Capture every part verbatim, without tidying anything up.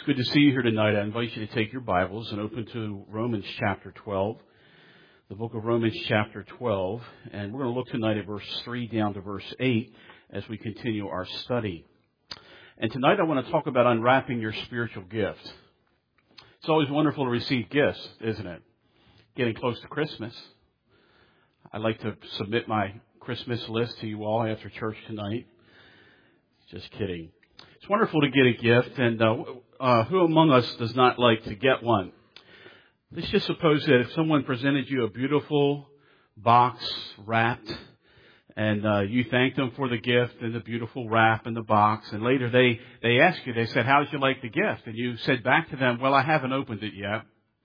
Good to see you here tonight. I invite you to take your Bibles and open to Romans chapter twelve, the book of Romans chapter twelve, and we're going to look tonight at verse three down to verse eight as we continue our study. And tonight I want to talk about unwrapping your spiritual gift. It's always wonderful to receive gifts, isn't it? Getting close to Christmas. I'd like to submit my Christmas list to you all after church tonight. Just kidding. It's wonderful to get a gift, and uh, uh, who among us does not like to get one? Let's just suppose that if someone presented you a beautiful box wrapped, and uh, you thanked them for the gift and the beautiful wrap and the box, and later they, they asked you, they said, how did you like the gift? And you said back to them, well, I haven't opened it yet.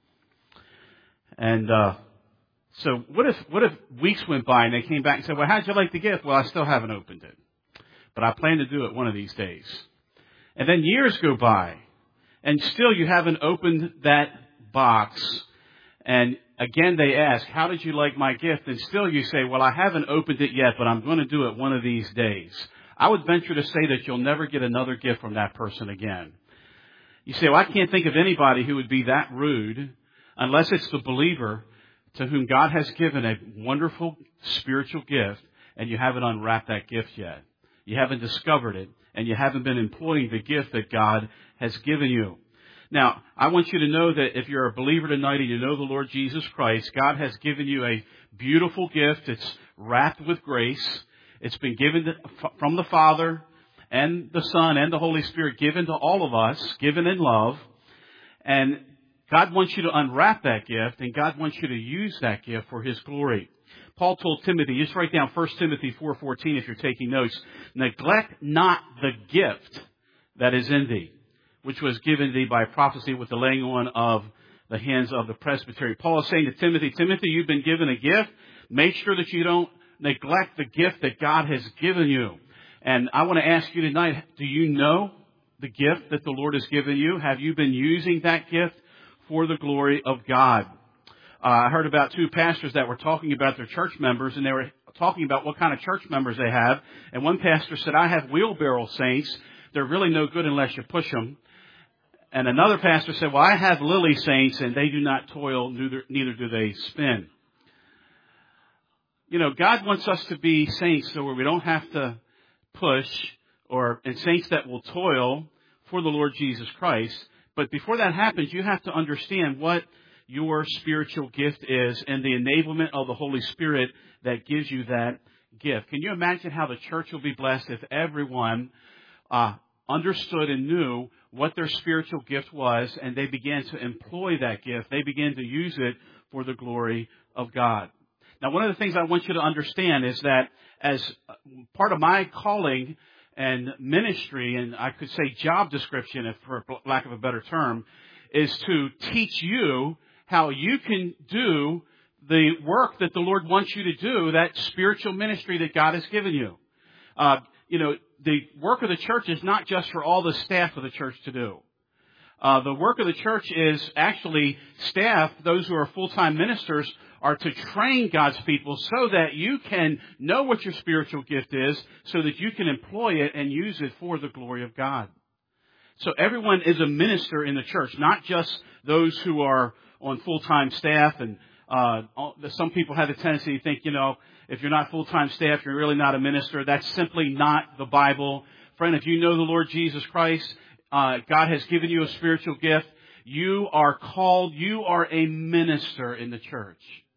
And uh, so what if what if weeks went by and they came back and said, well, how did you like the gift? Well, I still haven't opened it, but I plan to do it one of these days. And then years go by, and still you haven't opened that box. And again they ask, how did you like my gift? And still you say, well, I haven't opened it yet, but I'm going to do it one of these days. I would venture to say that you'll never get another gift from that person again. You say, well, I can't think of anybody who would be that rude unless it's the believer to whom God has given a wonderful spiritual gift, and you haven't unwrapped that gift yet. You haven't discovered it, and you haven't been employing the gift that God has given you. Now, I want you to know that if you're a believer tonight and you know the Lord Jesus Christ, God has given you a beautiful gift. It's wrapped with grace. It's been given to, from the Father and the Son and the Holy Spirit, given to all of us, given in love. And God wants you to unwrap that gift, and God wants you to use that gift for His glory. Paul told Timothy, just write down First Timothy four fourteen if you're taking notes, neglect not the gift that is in thee, which was given thee by prophecy with the laying on of the hands of the presbytery. Paul is saying to Timothy, Timothy, you've been given a gift. Make sure that you don't neglect the gift that God has given you. And I want to ask you tonight, do you know the gift that the Lord has given you? Have you been using that gift for the glory of God? Uh, I heard about two pastors that were talking about their church members, and they were talking about what kind of church members they have. And one pastor said, I have wheelbarrow saints. They're really no good unless you push them. And another pastor said, well, I have lily saints, and they do not toil, neither, neither do they spin. You know, God wants us to be saints so where we don't have to push, or and saints that will toil for the Lord Jesus Christ. But before that happens, you have to understand what your spiritual gift is and the enablement of the Holy Spirit that gives you that gift. Can you imagine how the church will be blessed if everyone uh, understood and knew what their spiritual gift was, and they began to employ that gift. They began to use it for the glory of God. Now, one of the things I want you to understand is that as part of my calling and ministry, and I could say job description, if for lack of a better term, is to teach you how you can do the work that the Lord wants you to do, that spiritual ministry that God has given you. Uh, you know, the work of the church is not just for all the staff of the church to do. Uh, the work of the church is actually staff, those who are full-time ministers, are to train God's people so that you can know what your spiritual gift is, so that you can employ it and use it for the glory of God. So everyone is a minister in the church, not just those who are on full-time staff. And uh, some people have a tendency to think, you know, if you're not full-time staff, you're really not a minister. That's simply not the Bible. Friend, if you know the Lord Jesus Christ, uh, God has given you a spiritual gift. You are called, you are a minister in the church.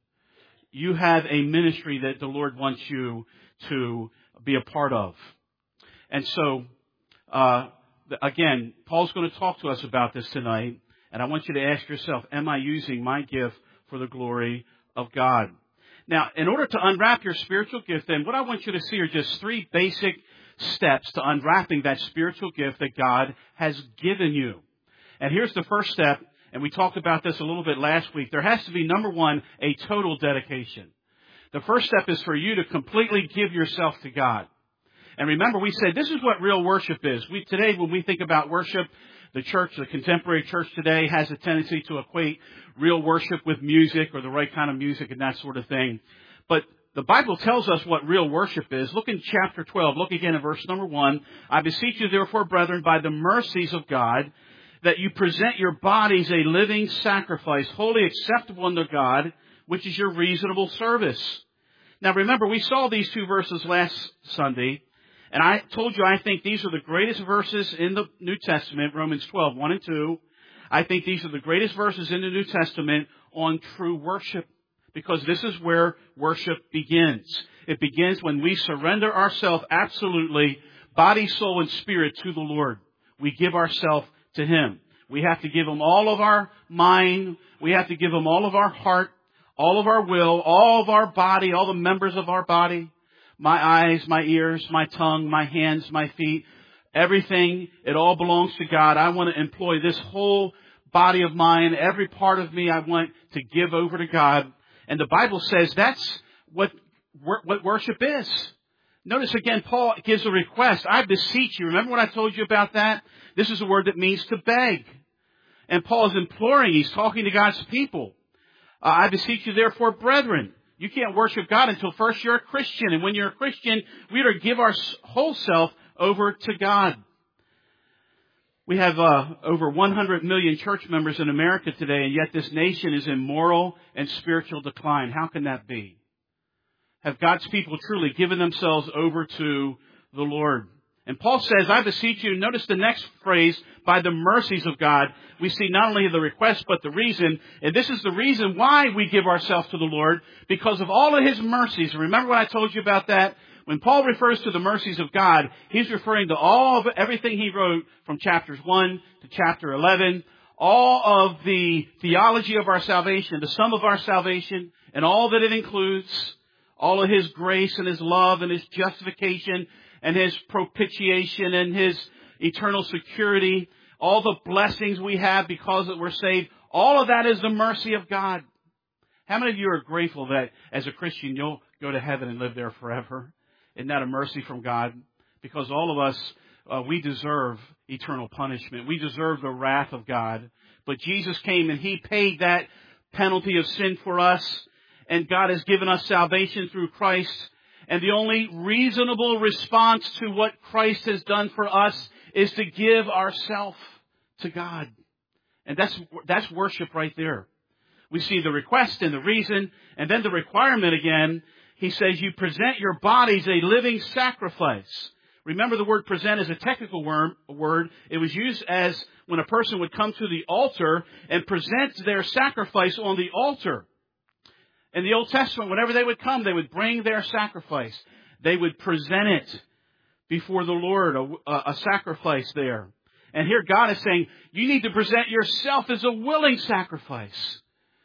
You have a ministry that the Lord wants you to be a part of. And so, uh, again, Paul's going to talk to us about this tonight. And I want you to ask yourself, am I using my gift for the glory of God? Now, in order to unwrap your spiritual gift, then what I want you to see are just three basic steps to unwrapping that spiritual gift that God has given you. And here's the first step, and we talked about this a little bit last week. There has to be, number one, a total dedication. The first step is for you to completely give yourself to God. And remember, we said this is what real worship is. We today, when we think about worship, the church, the contemporary church today has a tendency to equate real worship with music or the right kind of music and that sort of thing. But the Bible tells us what real worship is. Look in chapter twelve. Look again at verse number one. I beseech you, therefore, brethren, by the mercies of God, that you present your bodies a living sacrifice, wholly acceptable unto God, which is your reasonable service. Now remember, we saw these two verses last Sunday, and I told you I think these are the greatest verses in the New Testament, Romans twelve, one and two. I think these are the greatest verses in the New Testament on true worship, because this is where worship begins. It begins when we surrender ourselves absolutely, body, soul, and spirit to the Lord. We give ourselves to Him. We have to give Him all of our mind. We have to give Him all of our heart, all of our will, all of our body, all the members of our body. My eyes, my ears, my tongue, my hands, my feet, everything, it all belongs to God. I want to employ this whole body of mine, every part of me I want to give over to God. And the Bible says that's what, what worship is. Notice again, Paul gives a request. I beseech you. Remember what I told you about that? This is a word that means to beg. And Paul is imploring. He's talking to God's people. Uh, I beseech you therefore, brethren. You can't worship God until first you're a Christian. And when you're a Christian, we are to give our whole self over to God. We have uh, over one hundred million church members in America today, and yet this nation is in moral and spiritual decline. How can that be? Have God's people truly given themselves over to the Lord? And Paul says, I beseech you, notice the next phrase, by the mercies of God. We see not only the request, but the reason. And this is the reason why we give ourselves to the Lord, because of all of His mercies. Remember what I told you about that? When Paul refers to the mercies of God, he's referring to all of everything he wrote from chapters one to chapter eleven, all of the theology of our salvation, the sum of our salvation, and all that it includes, all of His grace and His love and His justification and His propitiation and His eternal security, all the blessings we have because that we're saved, all of that is the mercy of God. How many of you are grateful that as a Christian you'll go to heaven and live there forever? Isn't that a mercy from God? Because all of us, uh, we deserve eternal punishment. We deserve the wrath of God. But Jesus came and He paid that penalty of sin for us. And God has given us salvation through Christ. And the only reasonable response to what Christ has done for us is to give ourselves to God. And that's, that's worship right there. We see the request and the reason, and then the requirement again. He says, you present your bodies a living sacrifice. Remember, the word present is a technical word. It was used as when a person would come to the altar and present their sacrifice on the altar. In the Old Testament, whenever they would come, they would bring their sacrifice. They would present it before the Lord, a, a sacrifice there. And here God is saying, you need to present yourself as a willing sacrifice.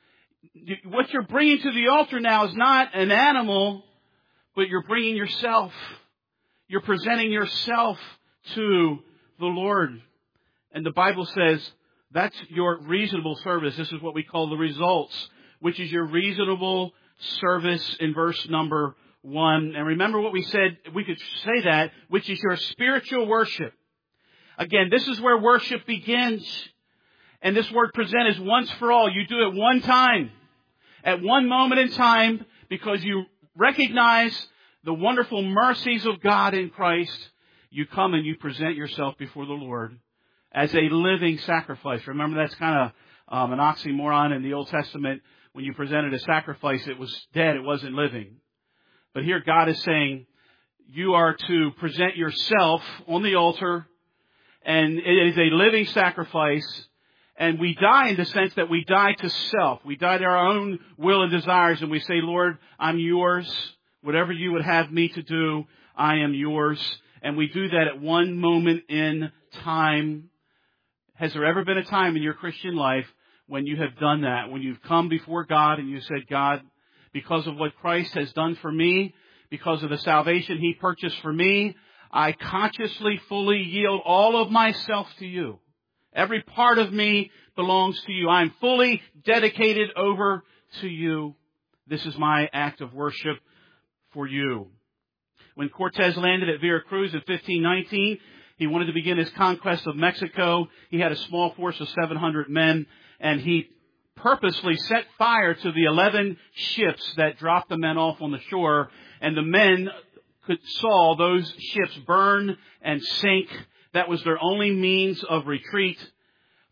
What you're bringing to the altar now is not an animal, but you're bringing yourself. You're presenting yourself to the Lord. And the Bible says that's your reasonable service. This is what we call the results, which is your reasonable service in verse number one. And remember what we said, we could say that, which is your spiritual worship. Again, this is where worship begins. And this word present is once for all. You do it one time, at one moment in time, because you recognize the wonderful mercies of God in Christ. You come and you present yourself before the Lord as a living sacrifice. Remember, that's kind of um, an oxymoron in the Old Testament. When you presented a sacrifice, it was dead, it wasn't living. But here God is saying, you are to present yourself on the altar, and it is a living sacrifice. And we die in the sense that we die to self. We die to our own will and desires, and we say, Lord, I'm yours. Whatever you would have me to do, I am yours. And we do that at one moment in time. Has there ever been a time in your Christian life when you have done that, when you've come before God and you said, God, because of what Christ has done for me, because of the salvation He purchased for me, I consciously, fully yield all of myself to you. Every part of me belongs to you. I'm fully dedicated over to you. This is my act of worship for you. When Cortez landed at Veracruz in fifteen nineteen, he wanted to begin his conquest of Mexico. He had a small force of seven hundred men, and he purposely set fire to the eleven ships that dropped the men off on the shore, and the men could saw those ships burn and sink. That was their only means of retreat.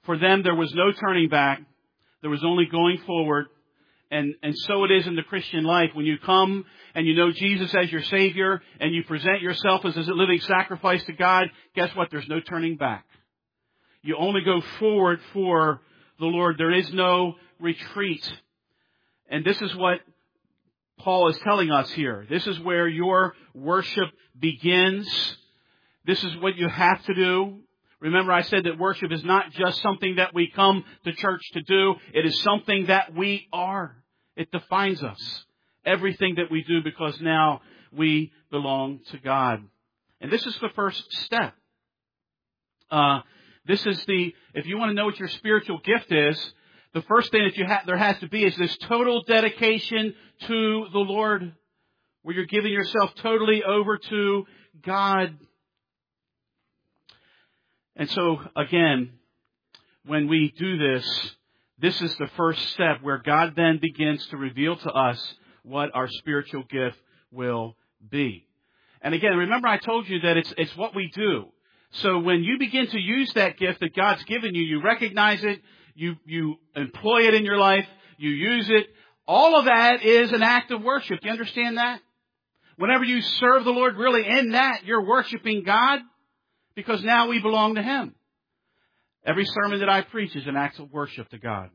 For them, there was no turning back. There was only going forward. And, and so it is in the Christian life. When you come and you know Jesus as your Savior and you present yourself as a living sacrifice to God, guess what? There's no turning back. You only go forward for the Lord. There is no retreat. And this is what Paul is telling us here. This is where your worship begins. This is what you have to do. Remember, I said that worship is not just something that we come to church to do. It is something that we are. It defines us. Everything that we do, because now we belong to God. And this is the first step. Uh, this is the, if you want to know what your spiritual gift is, the first thing that you ha- there has to be is this total dedication to the Lord, where you're giving yourself totally over to God. And so, again, when we do this, this is the first step where God then begins to reveal to us what our spiritual gift will be. And again, remember I told you that it's it's what we do. So when you begin to use that gift that God's given you, you recognize it, you, you employ it in your life, you use it. All of that is an act of worship. Do you understand that? Whenever you serve the Lord, really in that, you're worshiping God. Because now we belong to Him. Every sermon that I preach is an act of worship to God.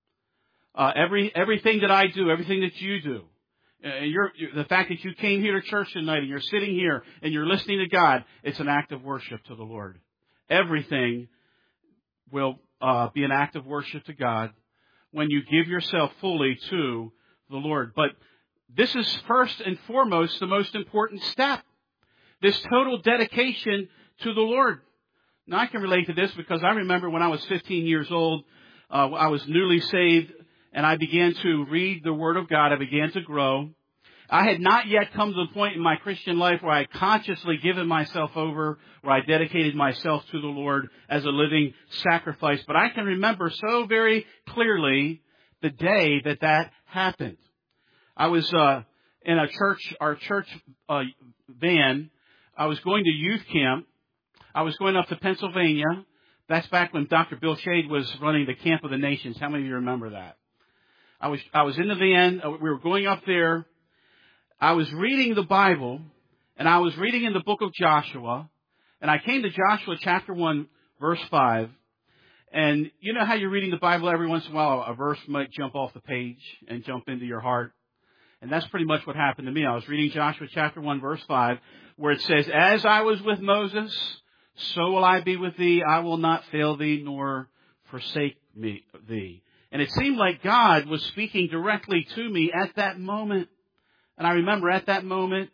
Uh, every everything that I do, everything that you do, uh, you're, you're, the fact that you came here to church tonight and you're sitting here and you're listening to God, it's an act of worship to the Lord. Everything will uh, be an act of worship to God when you give yourself fully to the Lord. But this is first and foremost the most important step. This total dedication to the Lord. Now, I can relate to this because I remember when I was fifteen years old, uh, I was newly saved, and I began to read the Word of God. I began to grow. I had not yet come to the point in my Christian life where I had consciously given myself over, where I dedicated myself to the Lord as a living sacrifice. But I can remember so very clearly the day that that happened. I was uh, in a church, our church uh, van. I was going to youth camp. I was going up to Pennsylvania. That's back when Doctor Bill Shade was running the Camp of the Nations. How many of you remember that? I was I was in the van. We were going up there. I was reading the Bible, and I was reading in the book of Joshua. And I came to Joshua chapter one, verse five. And you know how you're reading the Bible every once in a while, a verse might jump off the page and jump into your heart. And that's pretty much what happened to me. I was reading Joshua chapter one, verse five, where it says, "As I was with Moses, so will I be with thee. I will not fail thee nor forsake me thee." And it seemed like God was speaking directly to me at that moment. And I remember at that moment,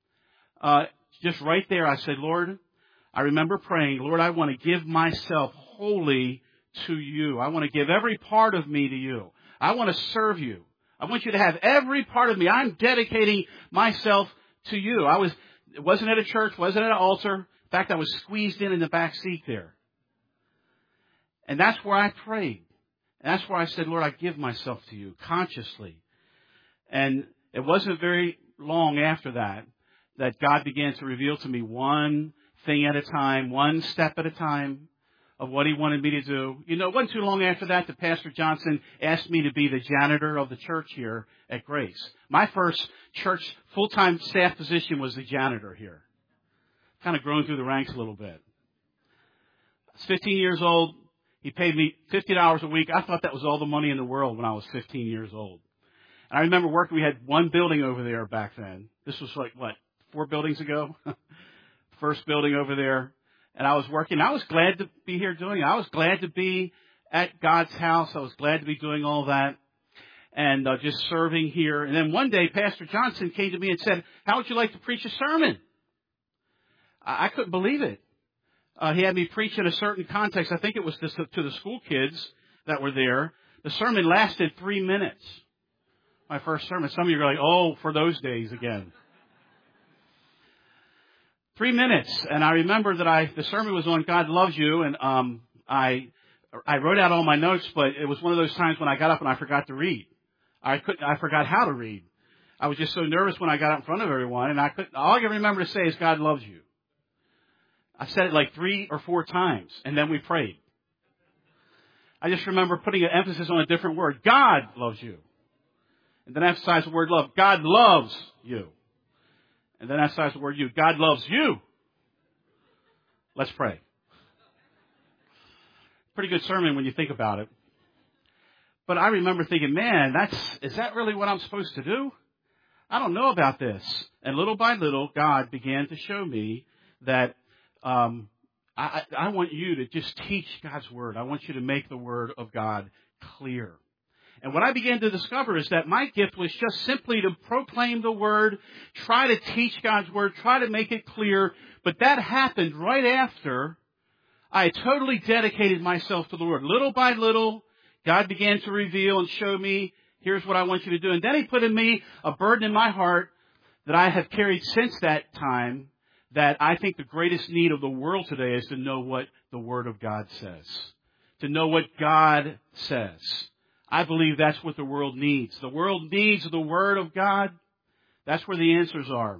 uh, just right there, I said, Lord, I remember praying, Lord, I want to give myself wholly to you. I want to give every part of me to you. I want to serve you. I want you to have every part of me. I'm dedicating myself to you. I was, it wasn't at a church, wasn't at an altar. In fact, I was squeezed in in the back seat there. And that's where I prayed. And that's where I said, Lord, I give myself to you consciously. And it wasn't very long after that that God began to reveal to me one thing at a time, one step at a time of what He wanted me to do. You know, it wasn't too long after that that Pastor Johnson asked me to be the janitor of the church here at Grace. My first church full-time staff position was the janitor here. Kind of grown through the ranks a little bit. I was fifteen years old. He paid me fifty dollars a week. I thought that was all the money in the world when I was fifteen years old. And I remember working, we had one building over there back then. This was like, what, four buildings ago? First building over there. And I was working. I was glad to be here doing it. I was glad to be at God's house. I was glad to be doing all that and uh, just serving here. And then one day, Pastor Johnson came to me and said, how would you like to preach a sermon? I, I couldn't believe it. Uh, he had me preach in a certain context. I think it was to, to the school kids that were there. The sermon lasted three minutes. My first sermon. Some of you are like, oh, for those days again. Three minutes. And I remember that I, the sermon was on God Loves You. And, um, I, I wrote out all my notes, but it was one of those times when I got up and I forgot to read. I couldn't, I forgot how to read. I was just so nervous when I got up in front of everyone, and I couldn't, all I can remember to say is God loves you. I said it like three or four times, and then we prayed. I just remember putting an emphasis on a different word. God loves you. And then emphasize the word love. God loves you. And then emphasize the word you. God loves you. Let's pray. Pretty good sermon when you think about it. But I remember thinking, man, that's, is that really what I'm supposed to do? I don't know about this. And little by little, God began to show me that, um, I, I want you to just teach God's Word. I want you to make the Word of God clear. And what I began to discover is that my gift was just simply to proclaim the Word, try to teach God's Word, try to make it clear. But that happened right after I totally dedicated myself to the Lord. Little by little, God began to reveal and show me, here's what I want you to do. And then He put in me a burden in my heart that I have carried since that time, that I think the greatest need of the world today is to know what the Word of God says. To know what God says. I believe that's what the world needs. The world needs the Word of God. That's where the answers are.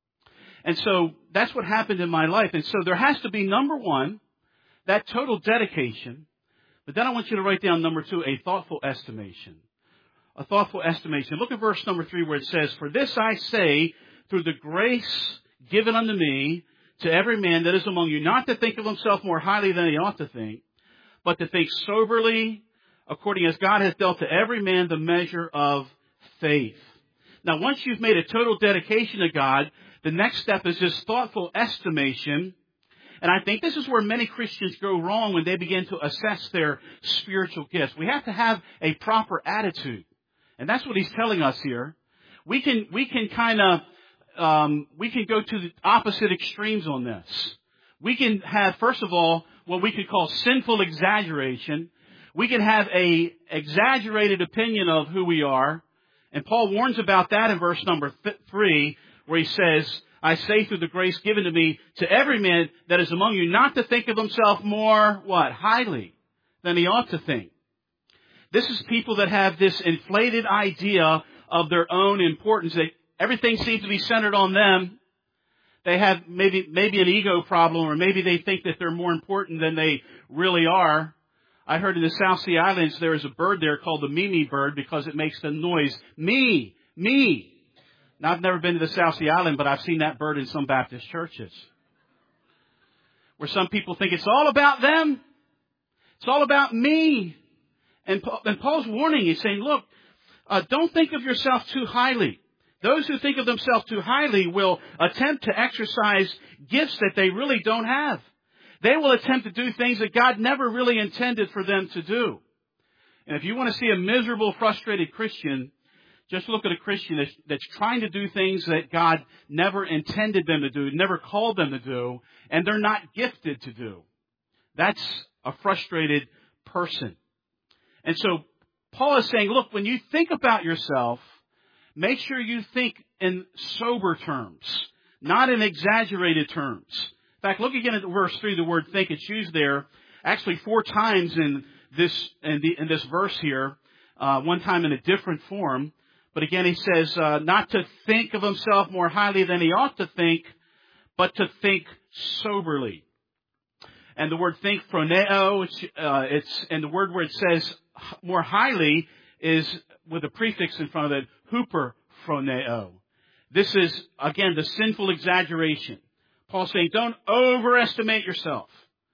And so that's what happened in my life. And so there has to be, number one, that total dedication. But then I want you to write down, number two, a thoughtful estimation. A thoughtful estimation. Look at verse number three where it says, "For this I say, through the grace given unto me, to every man that is among you, not to think of himself more highly than he ought to think, but to think soberly, according as God has dealt to every man the measure of faith." Now, once you've made a total dedication to God, the next step is this thoughtful estimation. And I think this is where many Christians go wrong when they begin to assess their spiritual gifts. We have to have a proper attitude. And that's what he's telling us here. We can, we can kind of, um, we can go to the opposite extremes on this. We can have, first of all, what we could call sinful exaggeration. We can have a exaggerated opinion of who we are. And Paul warns about that in verse number th- three, where he says, "I say through the grace given to me, to every man that is among you, not to think of himself more," what? Highly than he ought to think. This is people that have this inflated idea of their own importance. That everything seems to be centered on them. They have maybe, maybe an ego problem, or maybe they think that they're more important than they really are. I heard in the South Sea Islands there is a bird there called the Mimi bird because it makes the noise, me, me. Now, I've never been to the South Sea Island, but I've seen that bird in some Baptist churches. Where some people think it's all about them. It's all about me. And, and Paul's warning, he's saying, look, uh, don't think of yourself too highly. Those who think of themselves too highly will attempt to exercise gifts that they really don't have. They will attempt to do things that God never really intended for them to do. And if you want to see a miserable, frustrated Christian, just look at a Christian that's, that's trying to do things that God never intended them to do, never called them to do, and they're not gifted to do. That's a frustrated person. And so Paul is saying, look, when you think about yourself, make sure you think in sober terms, not in exaggerated terms. In fact, look again at verse three, the word think. It's used there actually four times in this in, the, in this verse here, uh, one time in a different form. But again, he says uh, not to think of himself more highly than he ought to think, but to think soberly. And the word think, phroneo, it's, uh, it's and the word where it says more highly is with a prefix in front of it, huper phroneo. This is, again, the sinful exaggeration. Paul's saying, don't overestimate yourself,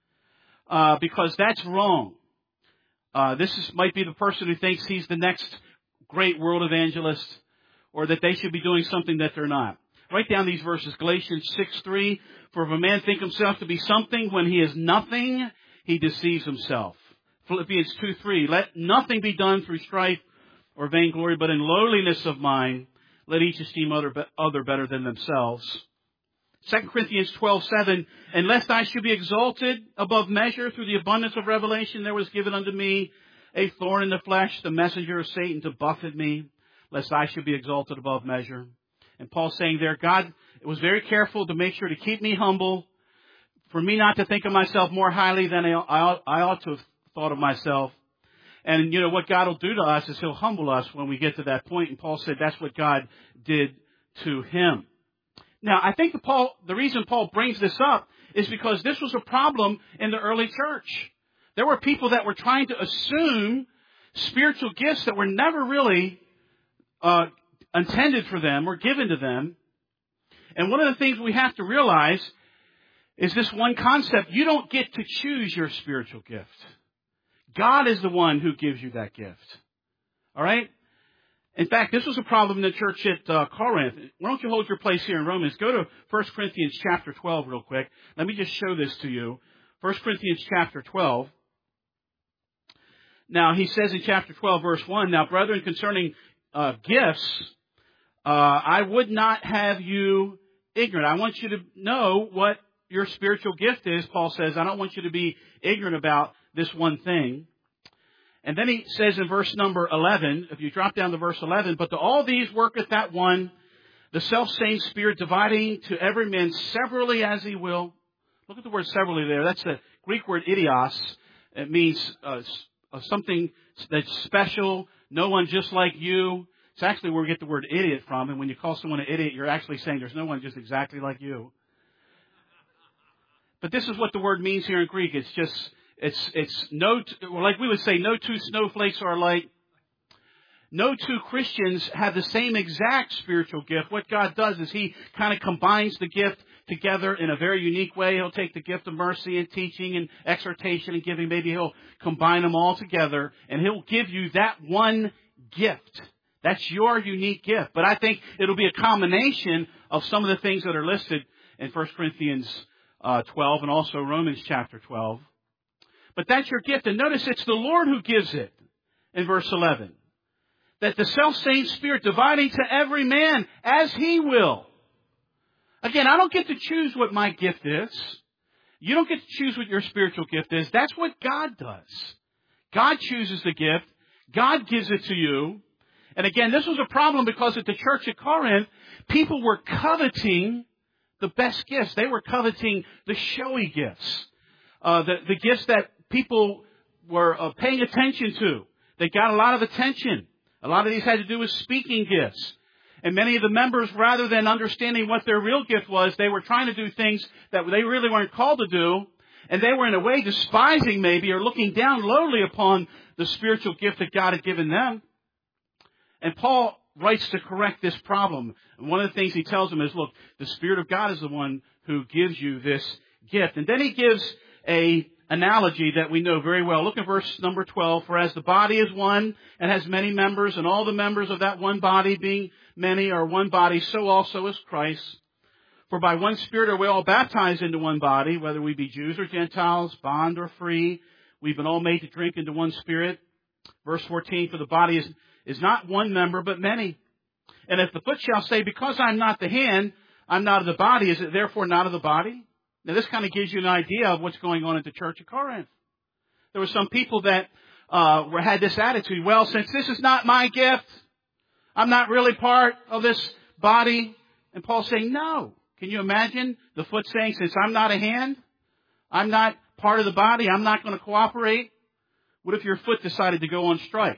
uh, because that's wrong. Uh, this is, might be the person who thinks he's the next great world evangelist, or that they should be doing something that they're not. Write down these verses. Galatians six three, "For if a man think himself to be something when he is nothing, he deceives himself." Philippians two three, "Let nothing be done through strife or vainglory, but in lowliness of mind, let each esteem other, other better than themselves." Second Corinthians twelve seven, "And lest I should be exalted above measure through the abundance of revelation, there was given unto me a thorn in the flesh, the messenger of Satan to buffet me, lest I should be exalted above measure." And Paul's saying there, God was very careful to make sure to keep me humble, for me not to think of myself more highly than I ought to have thought of myself. And you know what God will do to us is He'll humble us when we get to that point. And Paul said that's what God did to him. Now, I think the, Paul, the reason Paul brings this up is because this was a problem in the early church. There were people that were trying to assume spiritual gifts that were never really uh, intended for them or given to them. And one of the things we have to realize is this one concept. You don't get to choose your spiritual gift. God is the one who gives you that gift. All right? In fact, this was a problem in the church at uh, Corinth. Why don't you hold your place here in Romans? Go to First Corinthians chapter twelve real quick. Let me just show this to you. First Corinthians chapter twelve. Now, he says in chapter twelve, verse one, now, brethren, concerning uh, gifts, uh, I would not have you ignorant. I want you to know what your spiritual gift is. Paul says, I don't want you to be ignorant about this one thing. And then he says in verse number eleven, if you drop down to verse eleven, but to all these worketh that one, the selfsame Spirit, dividing to every man severally as he will. Look at the word severally there. That's the Greek word idios. It means uh, something that's special, no one just like you. It's actually where we get the word idiot from. And when you call someone an idiot, you're actually saying there's no one just exactly like you. But this is what the word means here in Greek. It's just, it's, it's no, like we would say, no two snowflakes are alike. No two Christians have the same exact spiritual gift. What God does is He kind of combines the gift together in a very unique way. He'll take the gift of mercy and teaching and exhortation and giving. Maybe He'll combine them all together, and He'll give you that one gift. That's your unique gift. But I think it'll be a combination of some of the things that are listed in First Corinthians uh, twelve and also Romans chapter twelve. But that's your gift. And notice it's the Lord who gives it in verse eleven. That the selfsame Spirit dividing to every man as He will. Again, I don't get to choose what my gift is. You don't get to choose what your spiritual gift is. That's what God does. God chooses the gift. God gives it to you. And again, this was a problem because at the church at Corinth, people were coveting the best gifts. They were coveting the showy gifts. Uh, the, the gifts that people were uh, paying attention to. They got a lot of attention. A lot of these had to do with speaking gifts. And many of the members, rather than understanding what their real gift was, they were trying to do things that they really weren't called to do. And they were in a way despising maybe or looking down lowly upon the spiritual gift that God had given them. And Paul writes to correct this problem. And one of the things he tells them is, look, the Spirit of God is the one who gives you this gift. And then he gives a analogy that we know very well. Look at verse number twelve. For as the body is one and has many members, and all the members of that one body being many are one body, so also is Christ. For by one Spirit are we all baptized into one body, whether we be Jews or Gentiles, bond or free. We've been all made to drink into one Spirit. Verse fourteen, for the body is, is not one member, but many. And if the foot shall say, because I'm not the hand, I'm not of the body, is it therefore not of the body? Now, this kind of gives you an idea of what's going on at the church of Corinth. There were some people that uh, were, had this attitude, well, since this is not my gift, I'm not really part of this body. And Paul's saying, no. Can you imagine the foot saying, since I'm not a hand, I'm not part of the body, I'm not going to cooperate? What if your foot decided to go on strike?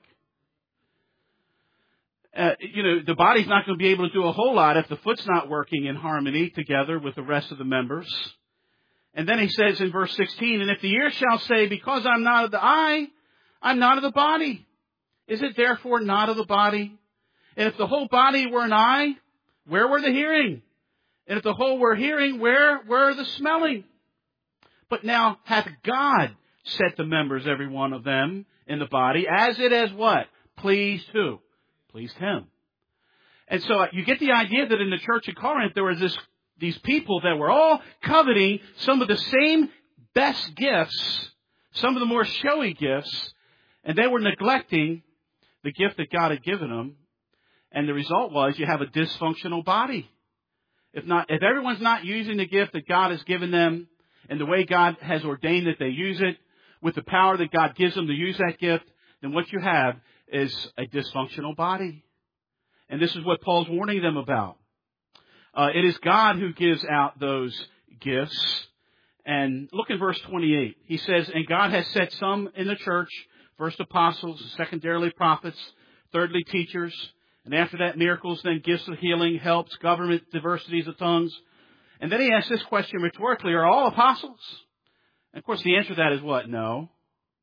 Uh, you know, the body's not going to be able to do a whole lot if the foot's not working in harmony together with the rest of the members. And then he says in verse sixteen, and if the ear shall say, because I'm not of the eye, I'm not of the body, is it therefore not of the body? And if the whole body were an eye, where were the hearing? And if the whole were hearing, where were the smelling? But now hath God set the members, every one of them, in the body, as it has what? Pleased who? Pleased Him. And so you get the idea that in the church of Corinth, there was this these people that were all coveting some of the same best gifts, some of the more showy gifts, and they were neglecting the gift that God had given them. And the result was you have a dysfunctional body. If not, if everyone's not using the gift that God has given them and the way God has ordained that they use it, with the power that God gives them to use that gift, then what you have is a dysfunctional body. And this is what Paul's warning them about. Uh, it is God who gives out those gifts. And look in verse twenty-eight. He says, and God has set some in the church, first apostles, secondarily prophets, thirdly teachers, and after that miracles, then gifts of healing, helps, government, diversities of tongues. And then he asks this question rhetorically, are all apostles? And of course the answer to that is what? No.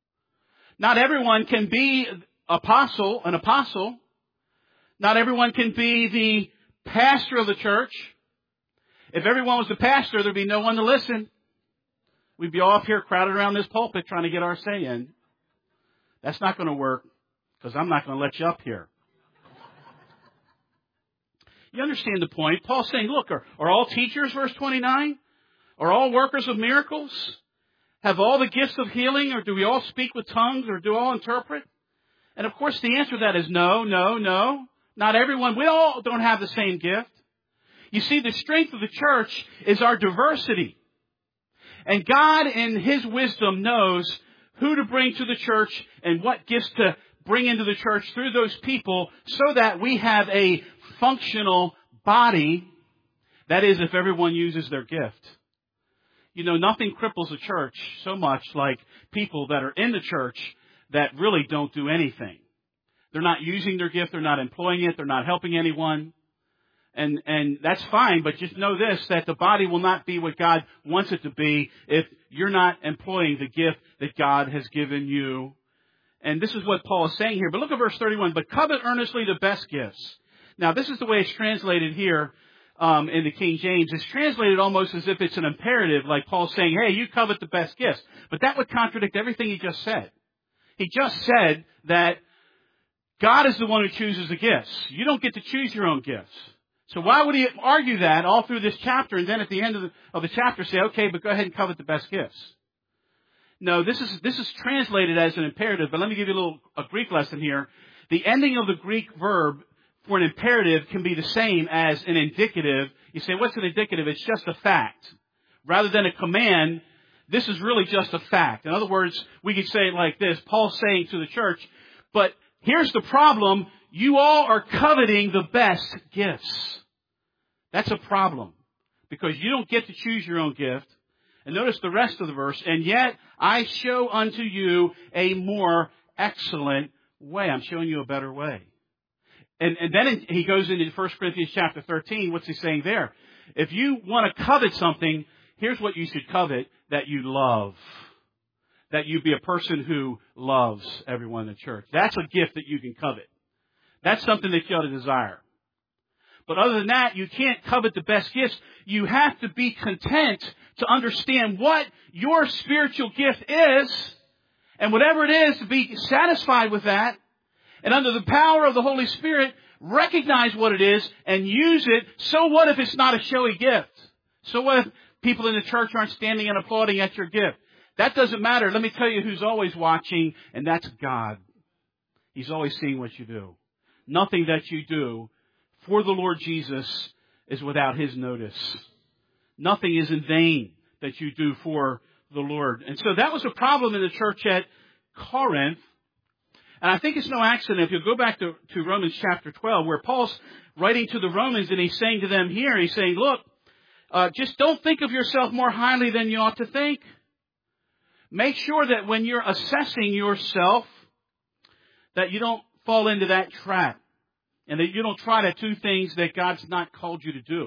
Not everyone can be apostle, an apostle. Not everyone can be the pastor of the church. If everyone was the pastor, there'd be no one to listen. We'd be all up here crowded around this pulpit trying to get our say in. That's not going to work because I'm not going to let you up here. You understand the point? Paul's saying, look, are, are all teachers, verse twenty-nine? Are all workers of miracles? Have all the gifts of healing, or do we all speak with tongues, or do all interpret? And of course the answer to that is no, no, no. Not everyone. We all don't have the same gift. You see, the strength of the church is our diversity. And God in His wisdom knows who to bring to the church and what gifts to bring into the church through those people so that we have a functional body. That is, if everyone uses their gift. You know, nothing cripples a church so much like people that are in the church that really don't do anything. They're not using their gift. They're not employing it. They're not helping anyone. And, and that's fine, but just know this, that the body will not be what God wants it to be if you're not employing the gift that God has given you. And this is what Paul is saying here. But look at verse thirty-one. But covet earnestly the best gifts. Now, this is the way it's translated here um, in the King James. It's translated almost as if it's an imperative, like Paul's saying, hey, you covet the best gifts. But that would contradict everything he just said. He just said that God is the one who chooses the gifts. You don't get to choose your own gifts. So why would he argue that all through this chapter and then at the end of the, of the chapter say, okay, but go ahead and covet the best gifts? No, this is, this is translated as an imperative, but let me give you a little, a Greek lesson here. The ending of the Greek verb for an imperative can be the same as an indicative. You say, what's an indicative? It's just a fact. Rather than a command, this is really just a fact. In other words, we could say it like this. Paul's saying to the church, but here's the problem. You all are coveting the best gifts. That's a problem because you don't get to choose your own gift. And notice the rest of the verse. And yet I show unto you a more excellent way. I'm showing you a better way. And, and then he goes into First Corinthians chapter thirteen. What's he saying there? If you want to covet something, here's what you should covet, that you love. That you be a person who loves everyone in the church. That's a gift that you can covet. That's something that you ought to desire. But other than that, you can't covet the best gifts. You have to be content to understand what your spiritual gift is. And whatever it is, to be satisfied with that. And under the power of the Holy Spirit, recognize what it is and use it. So what if it's not a showy gift? So what if people in the church aren't standing and applauding at your gift? That doesn't matter. Let me tell you who's always watching, and that's God. He's always seeing what you do. Nothing that you do for the Lord Jesus is without His notice. Nothing is in vain that you do for the Lord. And so that was a problem in the church at Corinth. And I think it's no accident if you go back to, to Romans chapter twelve, where Paul's writing to the Romans and he's saying to them here, he's saying, look, uh, just don't think of yourself more highly than you ought to think. Make sure that when you're assessing yourself, that you don't fall into that trap. And that you don't try to do things that God's not called you to do.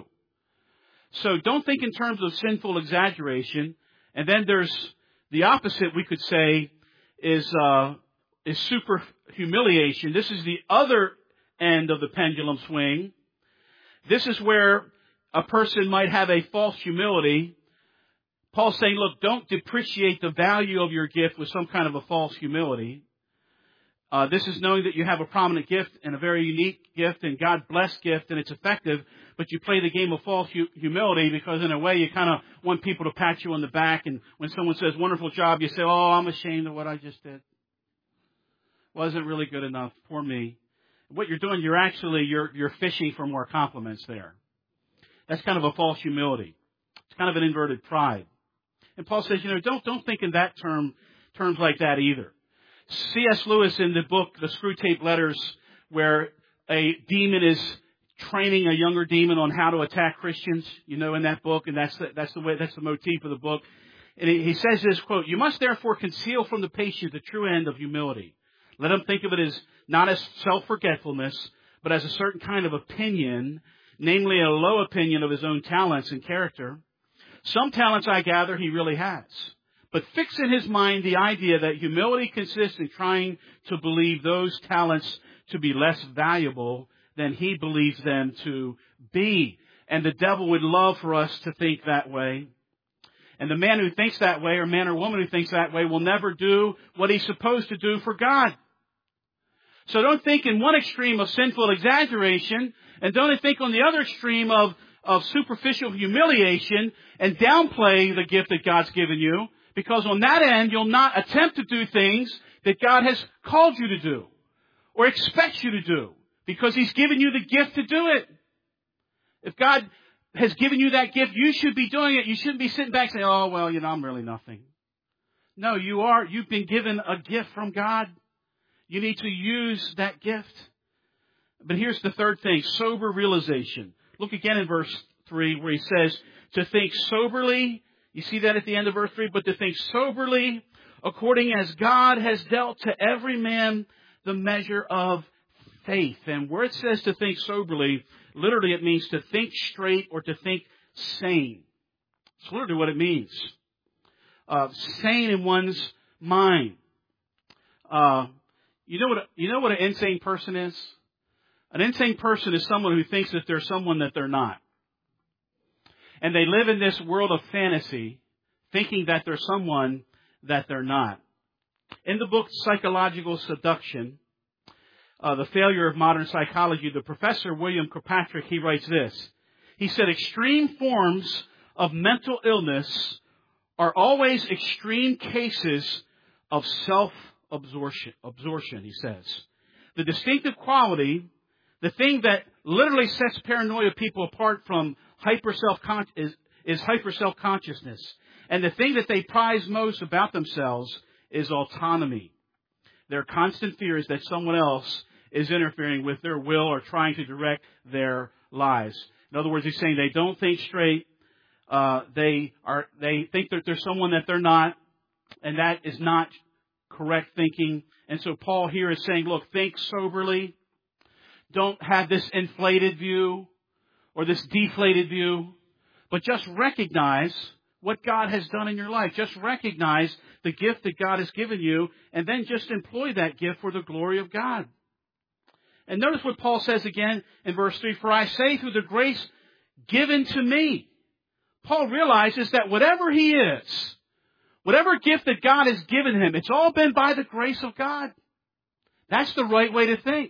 So don't think in terms of sinful exaggeration. And then there's the opposite, we could say, is uh, is super humiliation. This is the other end of the pendulum swing. This is where a person might have a false humility. Paul's saying, look, don't depreciate the value of your gift with some kind of a false humility. Uh, this is knowing that you have a prominent gift and a very unique gift and God-blessed gift and it's effective, but you play the game of false hu- humility because in a way you kind of want people to pat you on the back, and when someone says, wonderful job, you say, oh, I'm ashamed of what I just did. Wasn't really good enough for me. What you're doing, you're actually, you're, you're fishing for more compliments there. That's kind of a false humility. It's kind of an inverted pride. And Paul says, you know, don't, don't think in that term, terms like that either. C S Lewis in the book, The Screwtape Letters, where a demon is training a younger demon on how to attack Christians, you know, in that book, and that's the, that's the way, that's the motif of the book. And he says this, quote, you must therefore conceal from the patient the true end of humility. Let him think of it as not as self-forgetfulness, but as a certain kind of opinion, namely a low opinion of his own talents and character. Some talents I gather he really has, but fix in his mind the idea that humility consists in trying to believe those talents to be less valuable than he believes them to be. And the devil would love for us to think that way. And the man who thinks that way, or man or woman who thinks that way, will never do what he's supposed to do for God. So don't think in one extreme of sinful exaggeration, and don't think on the other extreme of, of superficial humiliation and downplay the gift that God's given you, because on that end, you'll not attempt to do things that God has called you to do or expects you to do, because he's given you the gift to do it. If God has given you that gift, you should be doing it. You shouldn't be sitting back saying, oh, well, you know, I'm really nothing. No, you are. You've been given a gift from God. You need to use that gift. But here's the third thing, sober realization. Look again in verse three where he says to think soberly. You see that at the end of verse three, but to think soberly according as God has dealt to every man the measure of faith. And where it says to think soberly, literally it means to think straight or to think sane. It's literally what it means. Uh, sane in one's mind. Uh, you know what, you know what an insane person is? An insane person is someone who thinks that they're someone that they're not. And they live in this world of fantasy, thinking that they're someone that they're not. In the book Psychological Seduction, uh, The Failure of Modern Psychology, the professor William Kirkpatrick, he writes this. He said, extreme forms of mental illness are always extreme cases of self-absorption, absorption, he says. The distinctive quality, the thing that literally sets paranoia people apart from hyper self is, is hyper self-consciousness. And the thing that they prize most about themselves is autonomy. Their constant fear is that someone else is interfering with their will or trying to direct their lives. In other words, he's saying they don't think straight. Uh, they are, they think that they're someone that they're not, and that is not correct thinking. And so Paul here is saying, look, think soberly. Don't have this inflated view or this deflated view, but just recognize what God has done in your life. Just recognize the gift that God has given you, and then just employ that gift for the glory of God. And notice what Paul says again in verse three, for I say through the grace given to me. Paul realizes that whatever he is, whatever gift that God has given him, it's all been by the grace of God. That's the right way to think.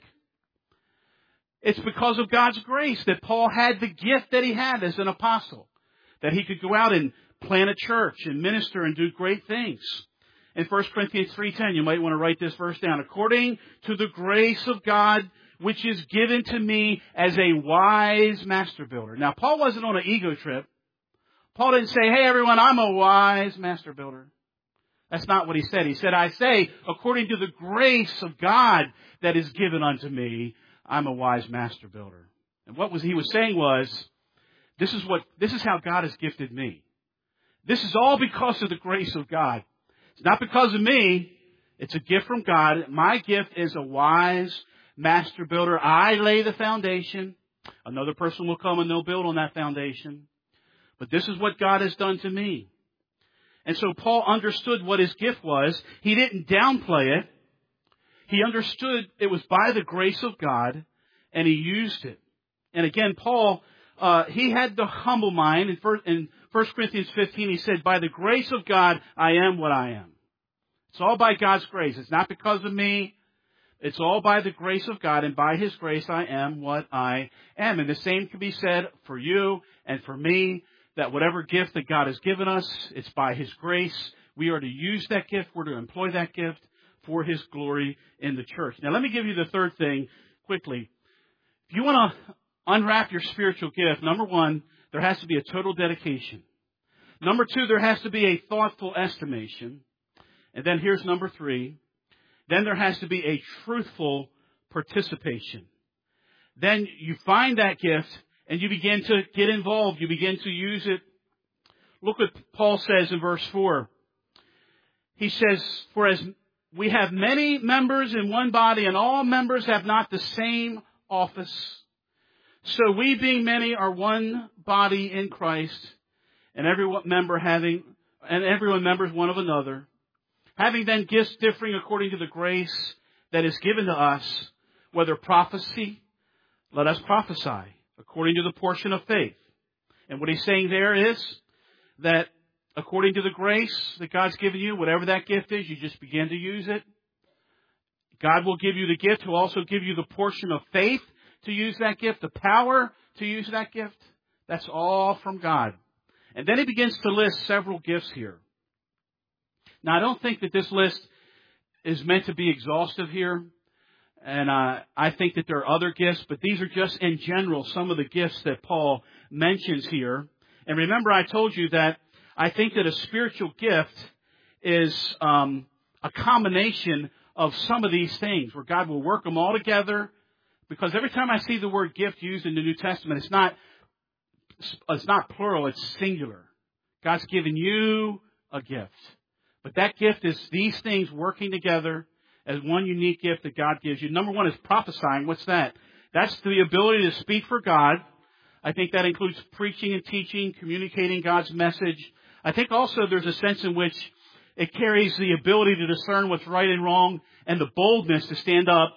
It's because of God's grace that Paul had the gift that he had as an apostle, that he could go out and plant a church and minister and do great things. In First Corinthians three ten, you might want to write this verse down. According to the grace of God, which is given to me as a wise master builder. Now, Paul wasn't on an ego trip. Paul didn't say, hey, everyone, I'm a wise master builder. That's not what he said. He said, I say, according to the grace of God that is given unto me, I'm a wise master builder. And what was he was saying was, this is what, this is how God has gifted me. This is all because of the grace of God. It's not because of me. It's a gift from God. My gift is a wise master builder. I lay the foundation. Another person will come and they'll build on that foundation. But this is what God has done to me. And so Paul understood what his gift was. He didn't downplay it. He understood it was by the grace of God, and he used it. And again, Paul, uh, he had the humble mind. In first, in First Corinthians fifteen, he said, by the grace of God, I am what I am. It's all by God's grace. It's not because of me. It's all by the grace of God, and by His grace, I am what I am. And the same can be said for you and for me, that whatever gift that God has given us, it's by His grace. We are to use that gift. We're to employ that gift for His glory in the church. Now, let me give you the third thing quickly. If you want to unwrap your spiritual gift, number one, there has to be a total dedication. Number two, there has to be a thoughtful estimation. And then here's number three. Then there has to be a truthful participation. Then you find that gift and you begin to get involved. You begin to use it. Look what Paul says in verse four. He says, for as we have many members in one body, and all members have not the same office, so we being many are one body in Christ, and every member having and everyone members one of another. Having then gifts differing according to the grace that is given to us, whether prophecy, let us prophesy according to the portion of faith. And what he's saying there is that according to the grace that God's given you, whatever that gift is, you just begin to use it. God will give you the gift. He'll also give you the portion of faith to use that gift, the power to use that gift. That's all from God. And then he begins to list several gifts here. Now, I don't think that this list is meant to be exhaustive here. And uh, I think that there are other gifts, but these are just in general some of the gifts that Paul mentions here. And remember, I told you that I think that a spiritual gift is um, a combination of some of these things where God will work them all together. Because every time I see the word gift used in the New Testament, it's not it's not plural, it's singular. God's given you a gift. But that gift is these things working together as one unique gift that God gives you. Number one is prophesying. What's that? That's the ability to speak for God. I think that includes preaching and teaching, communicating God's message. I think also there's a sense in which it carries the ability to discern what's right and wrong and the boldness to stand up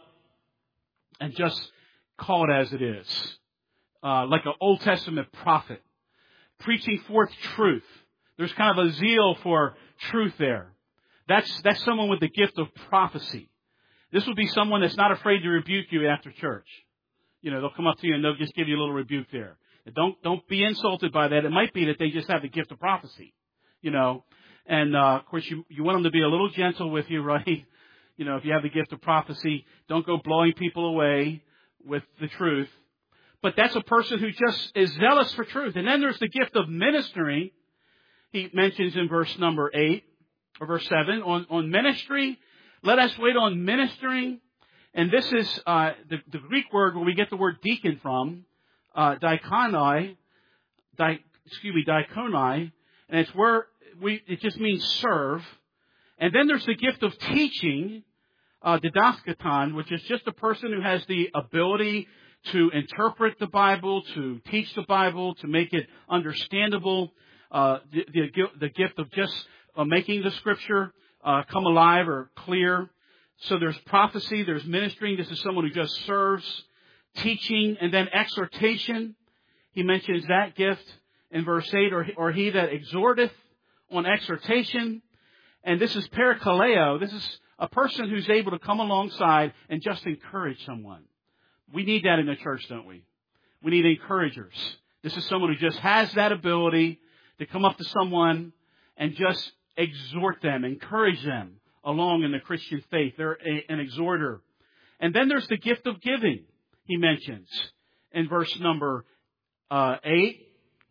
and just call it as it is. Uh, like an Old Testament prophet. Preaching forth truth. There's kind of a zeal for truth there. That's, that's someone with the gift of prophecy. This would be someone that's not afraid to rebuke you after church. You know, they'll come up to you and they'll just give you a little rebuke there. Don't, don't be insulted by that. It might be that they just have the gift of prophecy. You know, and, uh, of course you, you want them to be a little gentle with you, right? You know, if you have the gift of prophecy, don't go blowing people away with the truth. But that's a person who just is zealous for truth. And then there's the gift of ministering. He mentions in verse number eight, or verse seven, on, on ministry. Let us wait on ministering. And this is uh, the, the Greek word where we get the word deacon from, uh, diakonoi, di, excuse me, diakonoi. And it's where we, it just means serve. And then there's the gift of teaching, uh, didaskaton, which is just a person who has the ability to interpret the Bible, to teach the Bible, to make it understandable. Uh, the, the, the gift of just uh, making the Scripture uh, come alive or clear. So there's prophecy, there's ministering. This is someone who just serves, teaching, and then exhortation. He mentions that gift in verse eight, or, or he that exhorteth on exhortation. And this is parakaleo. This is a person who's able to come alongside and just encourage someone. We need that in the church, don't we? We need encouragers. This is someone who just has that ability to come up to someone and just exhort them, encourage them along in the Christian faith. They're a, an exhorter. And then there's the gift of giving, he mentions in verse number uh, eight.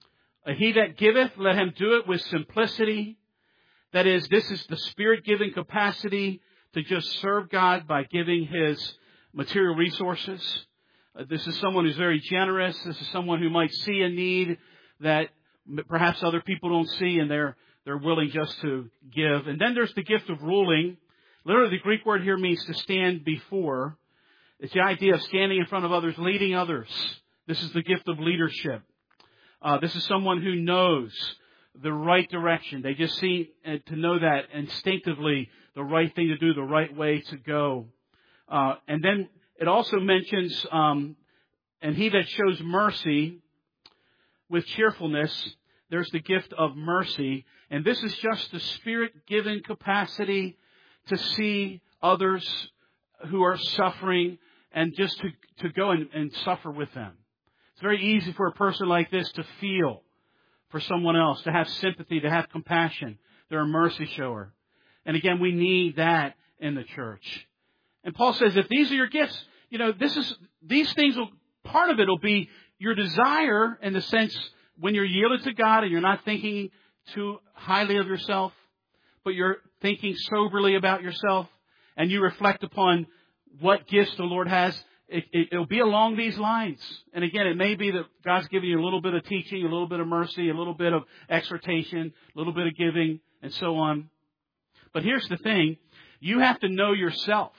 He that giveth, let him do it with simplicity. That is, this is the Spirit-given capacity to just serve God by giving his material resources. Uh, this is someone who's very generous. This is someone who might see a need that perhaps other people don't see, and they're they're willing just to give. And then there's the gift of ruling. Literally, the Greek word here means to stand before. It's the idea of standing in front of others, leading others. This is the gift of leadership. Uh, this is someone who knows the right direction. They just seem to know that instinctively, the right thing to do, the right way to go. Uh, and then it also mentions, um, and he that shows mercy with cheerfulness, there's the gift of mercy. And this is just the Spirit-given capacity to see others who are suffering and just to, to go and, and suffer with them. It's very easy for a person like this to feel for someone else, to have sympathy, to have compassion. They're a mercy shower. And again, we need that in the church. And Paul says, if these are your gifts, you know, this is, these things will, part of it will be your desire in the sense when you're yielded to God and you're not thinking too highly of yourself, but you're thinking soberly about yourself and you reflect upon what gifts the Lord has. It, it, it'll be along these lines. And again, it may be that God's giving you a little bit of teaching, a little bit of mercy, a little bit of exhortation, a little bit of giving, and so on. But here's the thing. You have to know yourself.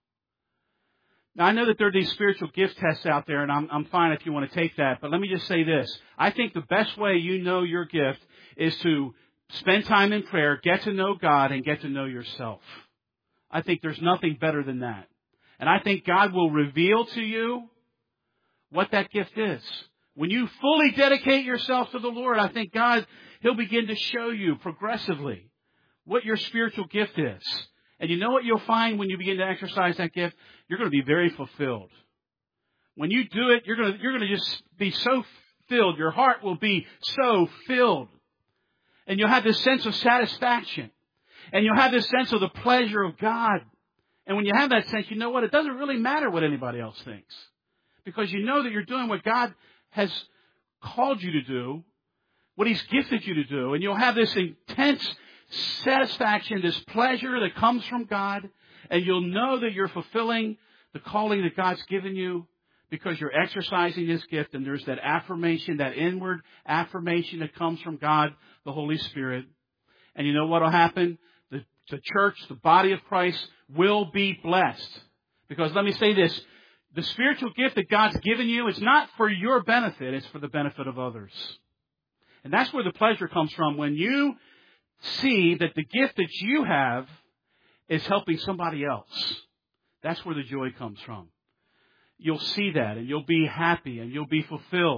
Now, I know that there are these spiritual gift tests out there, and I'm, I'm fine if you want to take that. But let me just say this. I think the best way you know your gift is to spend time in prayer, get to know God, and get to know yourself. I think there's nothing better than that. And I think God will reveal to you what that gift is. When you fully dedicate yourself to the Lord, I think God, He'll begin to show you progressively what your spiritual gift is. And you know what you'll find when you begin to exercise that gift? You're going to be very fulfilled. When you do it, you're going to, you're going to just be so filled. Your heart will be so filled. And you'll have this sense of satisfaction. And you'll have this sense of the pleasure of God. And when you have that sense, you know what? It doesn't really matter what anybody else thinks. Because you know that you're doing what God has called you to do, what He's gifted you to do. And you'll have this intense satisfaction, this pleasure that comes from God. And you'll know that you're fulfilling the calling that God's given you because you're exercising this gift. And there's that affirmation, that inward affirmation that comes from God, the Holy Spirit. And you know what will happen? The, the church, the body of Christ, will be blessed. Because let me say this. The spiritual gift that God's given you is not for your benefit. It's for the benefit of others. And that's where the pleasure comes from. When you see that the gift that you have is helping somebody else. That's where the joy comes from. You'll see that and you'll be happy and you'll be fulfilled.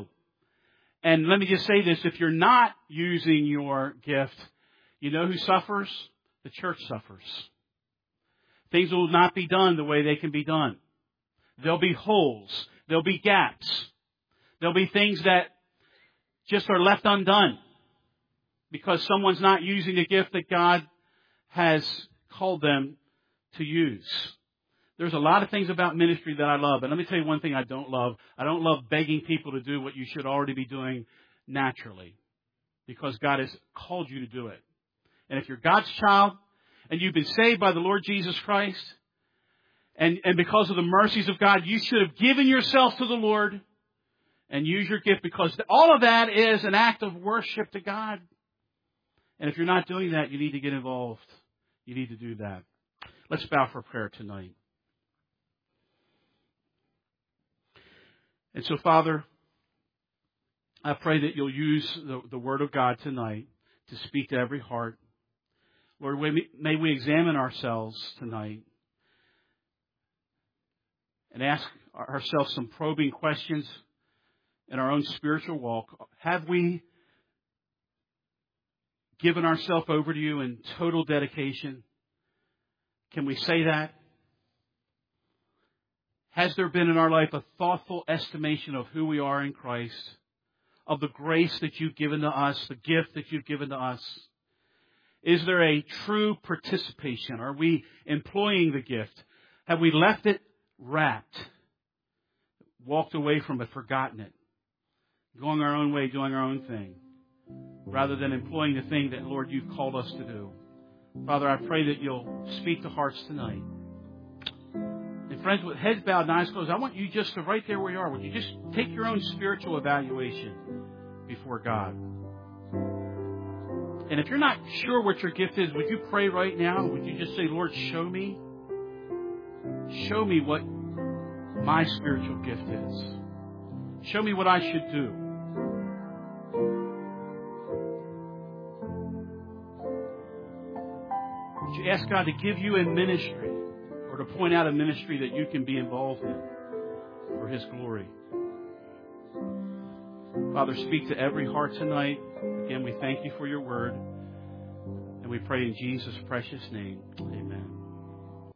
And let me just say this. If you're not using your gift, you know who suffers? The church suffers. Things will not be done the way they can be done. There'll be holes. There'll be gaps. There'll be things that just are left undone because someone's not using the gift that God has called them to use. There's a lot of things about ministry that I love. And let me tell you one thing I don't love. I don't love begging people to do what you should already be doing naturally because God has called you to do it. And if you're God's child and you've been saved by the Lord Jesus Christ, and, and because of the mercies of God, you should have given yourself to the Lord and use your gift because all of that is an act of worship to God. And if you're not doing that, you need to get involved. You need to do that. Let's bow for prayer tonight. And so, Father, I pray that you'll use the, the Word of God tonight to speak to every heart. Lord, may we examine ourselves tonight and ask ourselves some probing questions in our own spiritual walk. Have we given ourselves over to you in total dedication? Can we say that? Has there been in our life a thoughtful estimation of who we are in Christ, of the grace that you've given to us, the gift that you've given to us? Is there a true participation? Are we employing the gift? Have we left it wrapped, walked away from it, forgotten it, going our own way, doing our own thing, rather than employing the thing that, Lord, you've called us to do? Father, I pray that you'll speak to hearts tonight. And friends, with heads bowed and eyes closed, I want you just to, right there where you are, would you just take your own spiritual evaluation before God? And if you're not sure what your gift is, would you pray right now? Would you just say, Lord, show me? Show me what my spiritual gift is. Show me what I should do. Would you ask God to give you a ministry or to point out a ministry that you can be involved in for His glory? Father, speak to every heart tonight. Again, we thank you for your word. And we pray in Jesus' precious name. Amen.